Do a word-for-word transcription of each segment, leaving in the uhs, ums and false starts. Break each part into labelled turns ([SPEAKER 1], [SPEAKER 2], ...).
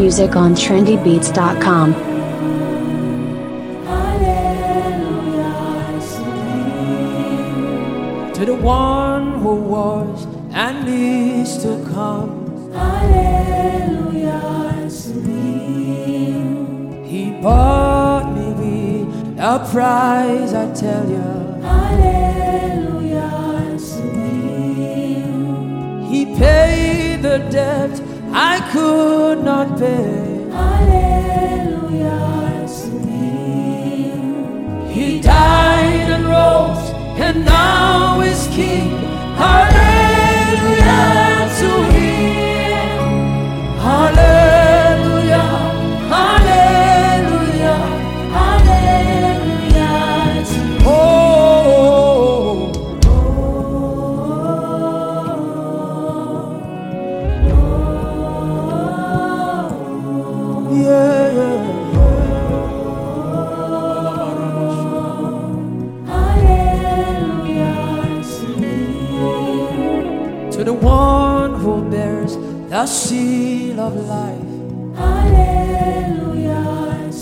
[SPEAKER 1] music on trendy beats dot com.
[SPEAKER 2] To the one who was and is to come.
[SPEAKER 3] Hallelujah, sing.
[SPEAKER 2] He bought me with a price, I tell you.
[SPEAKER 3] Hallelujah, sing.
[SPEAKER 2] He paid the debt I could not pay.
[SPEAKER 3] Hallelujah, sing.
[SPEAKER 2] He died and rose and now is King. Hallelujah to Him. Hallelujah, hallelujah,
[SPEAKER 3] Hallelujah to Him.
[SPEAKER 2] oh, yeah, yeah.
[SPEAKER 3] Hallelujah, sing.
[SPEAKER 2] To the one who bears the seal of life.
[SPEAKER 3] Hallelujah,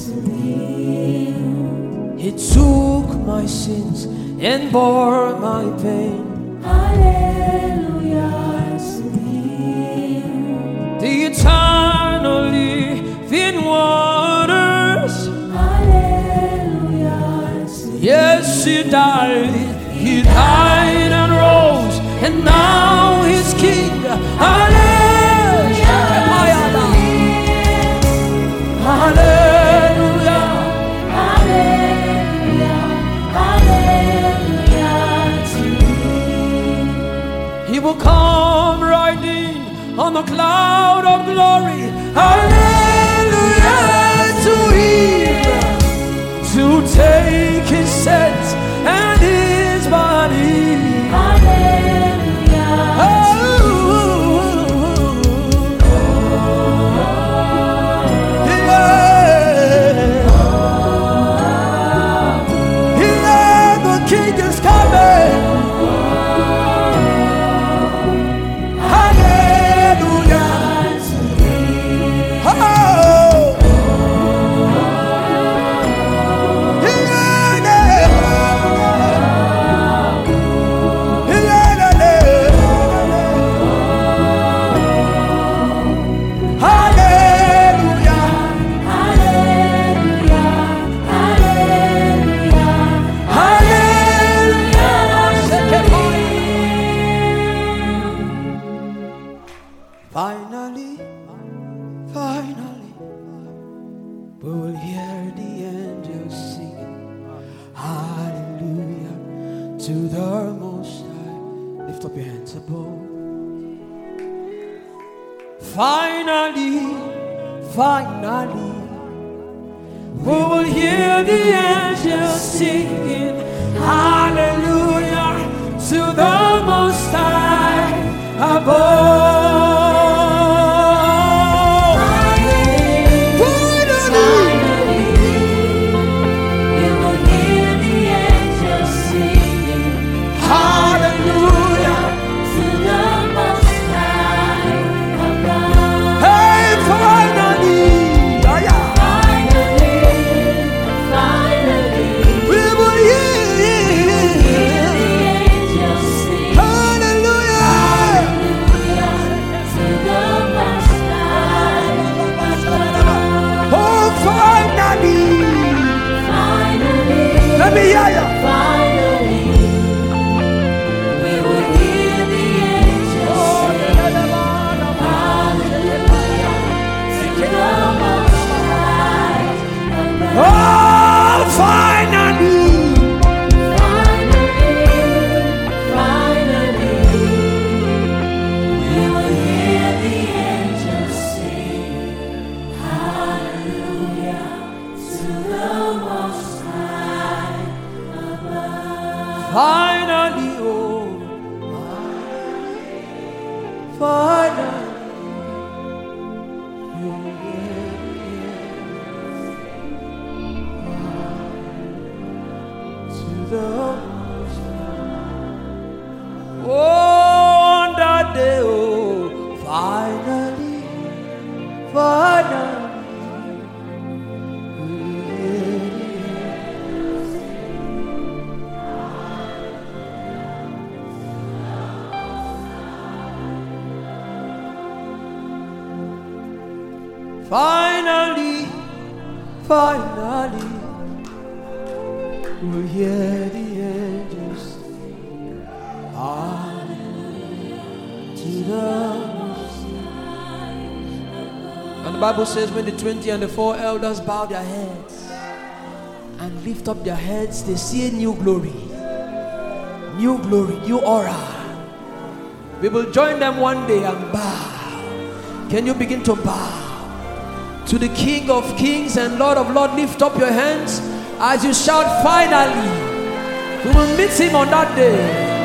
[SPEAKER 3] sing.
[SPEAKER 2] He took my sins and bore my pain.
[SPEAKER 3] Hallelujah, sing.
[SPEAKER 2] The eternal living waters.
[SPEAKER 3] Hallelujah, sing.
[SPEAKER 2] Yes, He died. He died and rose, and now He's King. Hallelujah. Hallelujah.
[SPEAKER 3] Hallelujah, hallelujah to Him.
[SPEAKER 2] He will come riding on the cloud of glory. Hallelujah to Him, to take His sins and His body.
[SPEAKER 3] Hallelujah,
[SPEAKER 2] Oh, yeah. Yeah, the King is coming. Hallelujah. Oh. Finally, finally, we will hear the angels sing. Hallelujah to the Most High. Lift up your hands above. Finally, finally, we will hear the angels singing. Hallelujah to the Most High above. Let me hear you.
[SPEAKER 3] Finally, we will hear the angels sing. Hallelujah to the Most High above.
[SPEAKER 2] Oh, finally.
[SPEAKER 3] Finally, finally, we will hear the angels sing. Hallelujah to the Most High above.
[SPEAKER 2] Finally, oh, finally, you to the Most High. Oh, on that day, oh, finally, finally. Finally, finally, we'll hear the angels sing hallelujah to the Most High. And the Bible says when the twenty and the four elders bow their heads and lift up their heads, they see a new glory, new glory, new aura. We will join them one day and bow. Can you begin to bow to the King of Kings and Lord of Lords? Lift up your hands as you shout, finally. We will meet him on that day.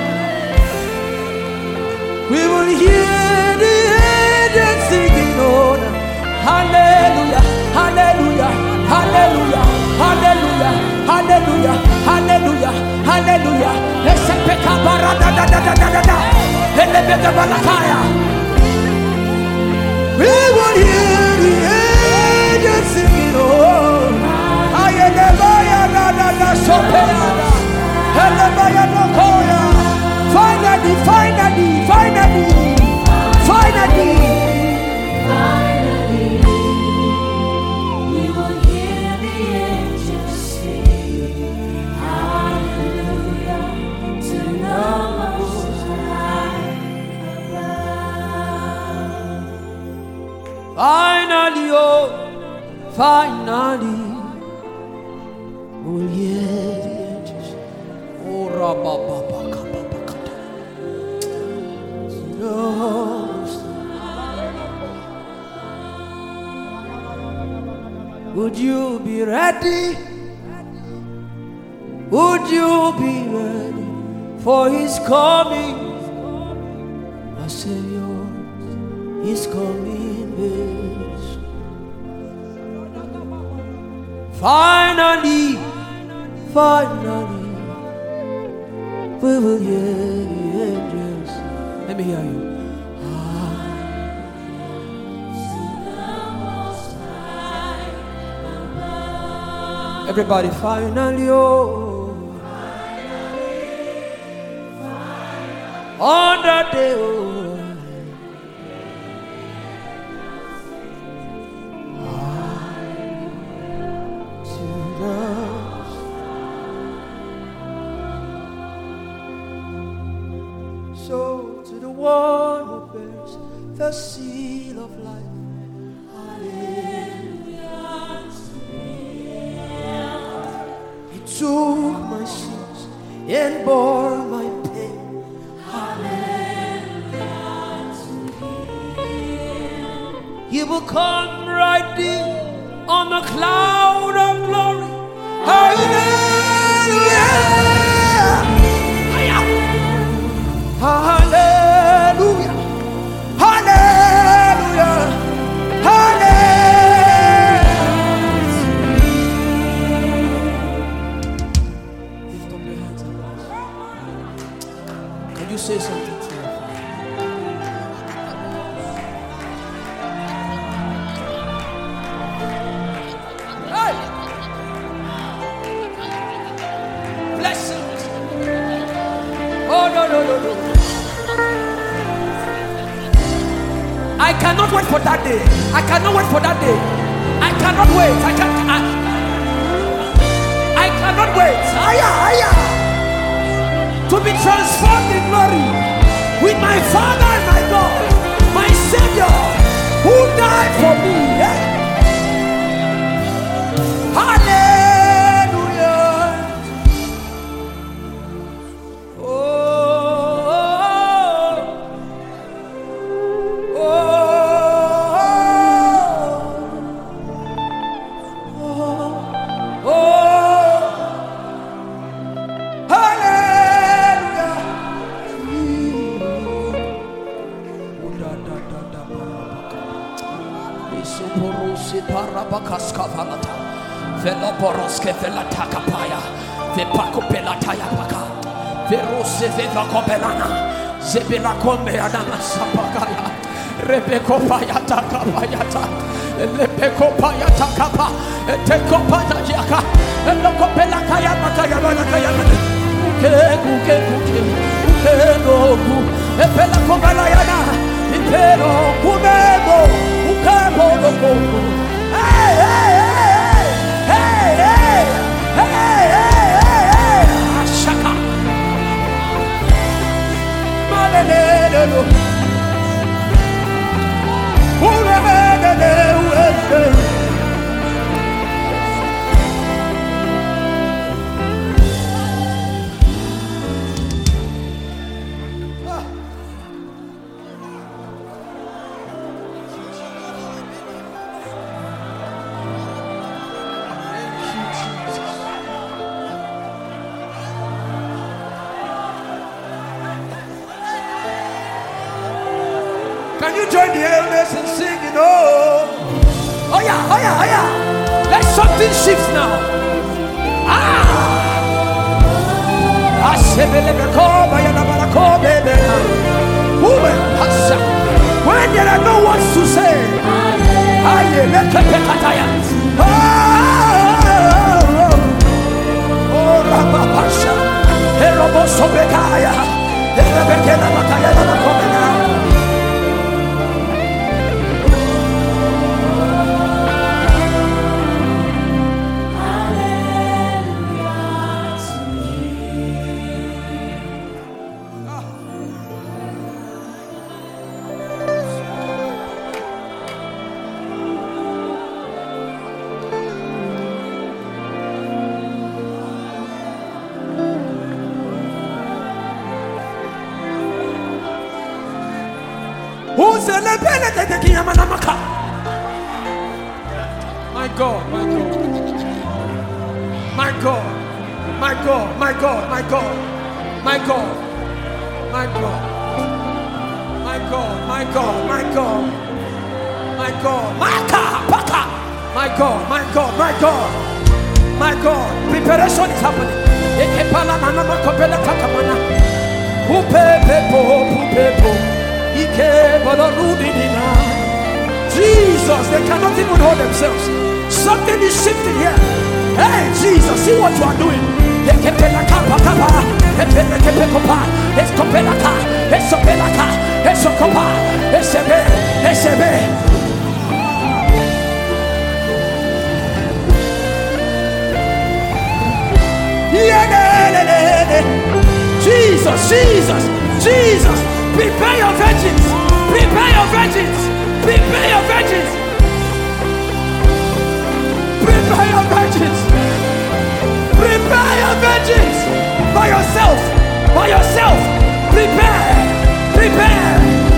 [SPEAKER 2] We will hear the angels singing on. Hallelujah, hallelujah, hallelujah, hallelujah, hallelujah, hallelujah, hallelujah. We will hear the angels singing on. Finally, finally, finally, finally,
[SPEAKER 3] Finally, we will hear the angels sing hallelujah to the Most High above.
[SPEAKER 2] finally, oh, finally, we'll hear the angels. Oh, rabababakababakata. To the Most High. Would you be ready? Would you be ready for his coming? I say yours, he's coming very soon. Finally, finally, we will hear the angels. Let me hear you. Everybody, finally, oh, on that day, oh, to the so to the one who bears the seal of life. Took my sins and bore my pain. Hallelujah to him. He will come riding on the cloud of glory. Hallelujah. Hallelujah. Hallelujah. Say something to your hey! Blessings. Oh no no no no! I cannot wait for that day. I cannot wait for that day. I cannot wait. I can. I, I cannot wait. Aya aya. To be transformed in glory with my Father and my God, my Savior, who died for me. Yeah. Hallelujah. Oh, oh, oh, oh, oh. Parabakaska Valata, Veloporoske Velataka Paya, Vepakopela Tayapaka, Verose Vevakopelana, Zebila Combeana Sapakaya, Rebecca Payata Kapayata, Rebecca Payata Kapa, Tekopata Jaka, and Locopela Kayamaka Kayamaka, Keku Keku Keku, Epela Kobalayana, Ipero, Kumebo, Ukabo, join the elders and sing, you know. Oh yeah, oh yeah, oh yeah. Let something shift now. Ah! When there are no words to say, who's the my God, my God, my God, my God, my God, my God, my God, my God, my God, my God, my God, my God, my God, my God, my God, my God, my God, preparation is happening. Jesus, they cannot even hold themselves. Something is shifting here. Hey, Jesus, see what you are doing. Jesus, Jesus, Jesus, prepare your virgins, prepare your virgins, prepare your virgins, prepare your virgins, prepare your virgins, by yourself, by yourself, prepare, prepare.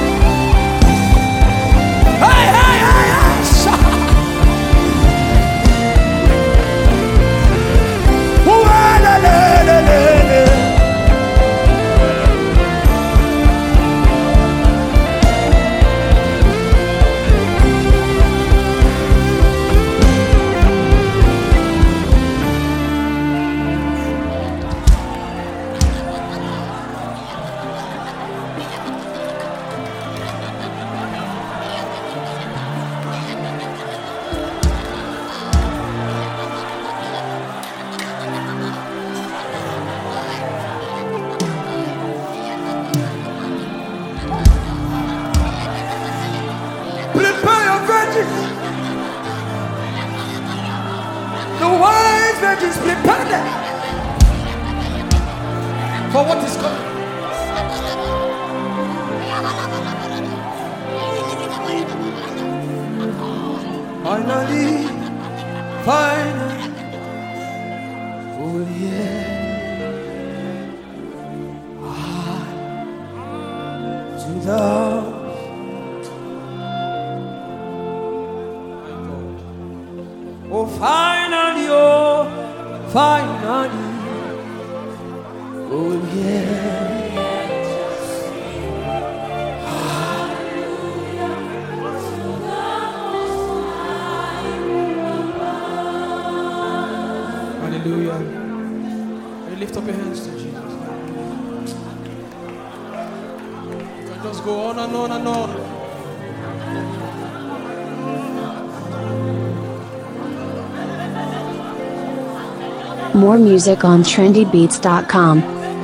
[SPEAKER 2] Hey, hey, hey, hey. The wise virgins prepare them for what is coming. Finally, finally, oh yeah, to the oh, finally, oh, finally, oh yeah. Hallelujah. You lift up your hands to Jesus. You can just go on and on and on.
[SPEAKER 1] More music on trendy beats dot com.